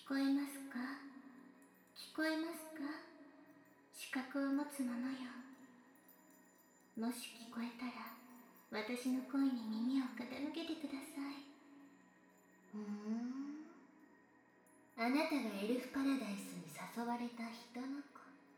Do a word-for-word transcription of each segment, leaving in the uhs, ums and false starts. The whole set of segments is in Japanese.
聞こえますか？聞こえますか？視覚を持つ者よ。もし聞こえたら、私の声に耳を傾けてください。ふーん。あなたがエルフパラダイスに誘われた人の子。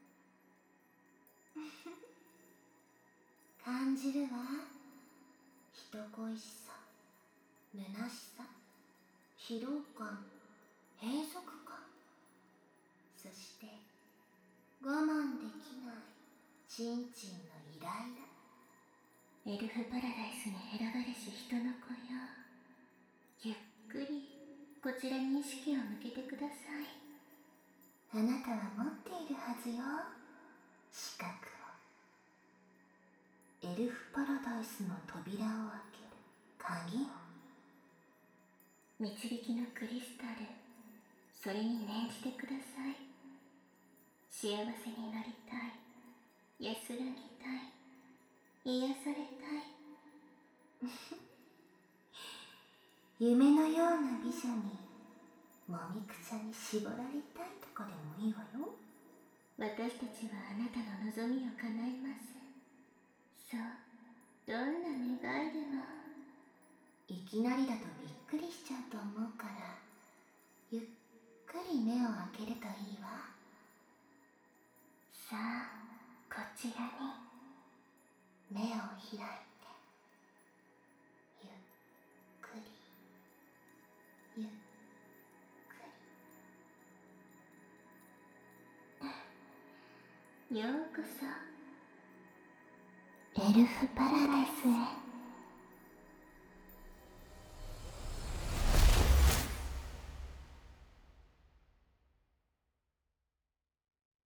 感じるわ。人恋しさ、虚しさ、疲労感、閉塞感。そして、我慢できない、ちんちんのイライラ。エルフパラダイスに選ばれし人の子よ。ゆっくり、こちらに意識を向けてください。あなたは持っているはずよ。視覚を。エルフパラダイスの扉を開ける鍵を。導きのクリスタル、それに念じてください。幸せになりたい、安らぎたい、癒されたい。夢のような美女にもみくちゃに絞られたいとかでもいいわよ。私たちはあなたの望みを叶えます。そう、どんな願いでも。いきなりだとびっくりしちゃうと思うから、ゆっくり目を開けるといいわ。さあ、こちらに目を開いて、ゆっくりゆっくり。ようこそエルフパラダイスへ。